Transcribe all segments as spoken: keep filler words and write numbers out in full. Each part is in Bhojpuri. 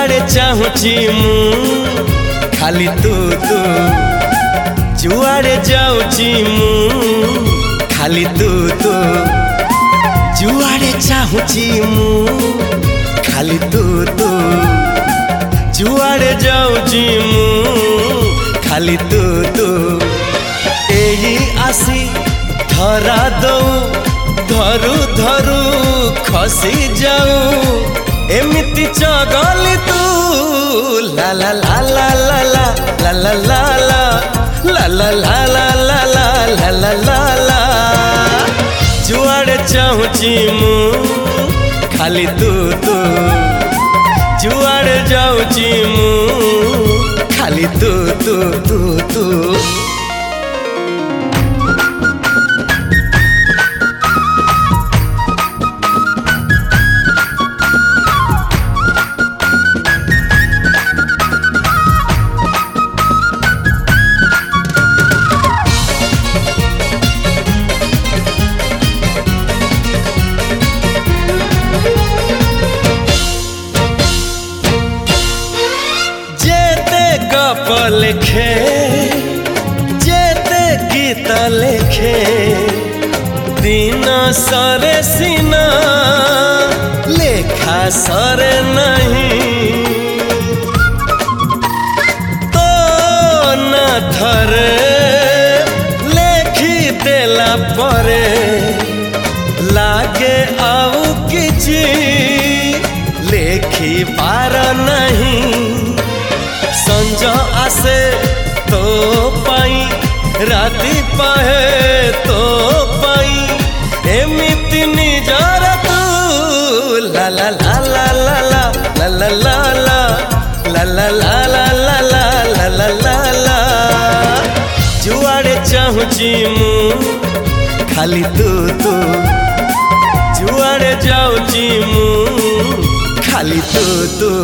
जुआड़े चाहूची मु खाली तू तू जुआड़े जाऊची मु खाली तू तू जुआड़े चाहूची मु खाली तू तू जुआड़े जाऊची मु खाली तू तू एही आसी धरा दऊ धरू धरू खसी जाऊ एमिति चगली तू ला ला ला ला ला ला ला ला ला ला ला ला ला ला ला ला ला ला जुआड़े चाहूची मु खाली तू तू जुआड़े जाऊची मु खाली तू तू तू तू लिखे जेते गीत लिखे दिन सरे सीना लेखा सरे नहीं तो न थरे लेखी देला परे लागे आउ किछि लेखी पार नहीं संज आसे तो पाई राति पाहे तो पाई एमिति निजर तू ला ला ला ला ला ला ला ला ला ला ला ला ला ला ला ला ला ला जुआड़े चाहूची मु खाली तू तू जुआड़े जाऊची मु खाली तू तू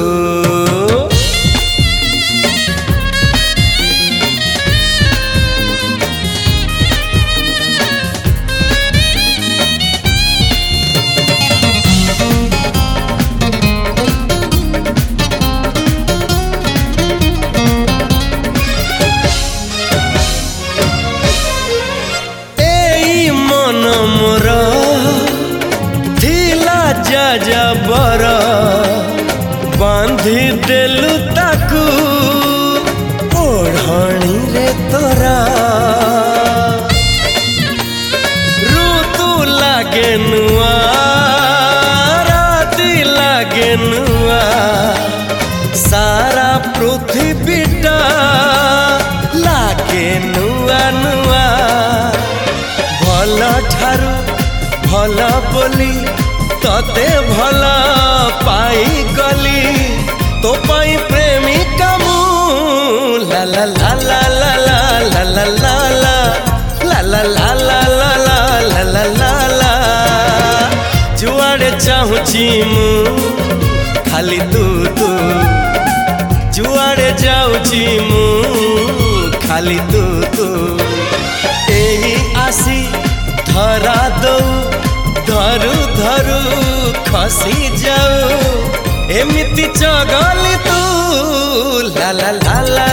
जा बर बांधी देलु ताकू ओढ़णी रे तोरा ऋतु लागे नुआ राति लागे नुआ सारा पृथ्वीटा लागे नुआ नुआ भल ठारू भल बोली तते भला पाई गली तो पाई प्रेमिका मु ला ला ला ला ला ला ला ला ला ला ला ला ला ला ला ला ला ला जुआड़े चाहूची मु खाली तू तू जुआड़े जाऊची मु खाली तू तू एही आसी धरा दऊ धरू धरू खसी जाऊ एमिति चगली तू ला ला ला ला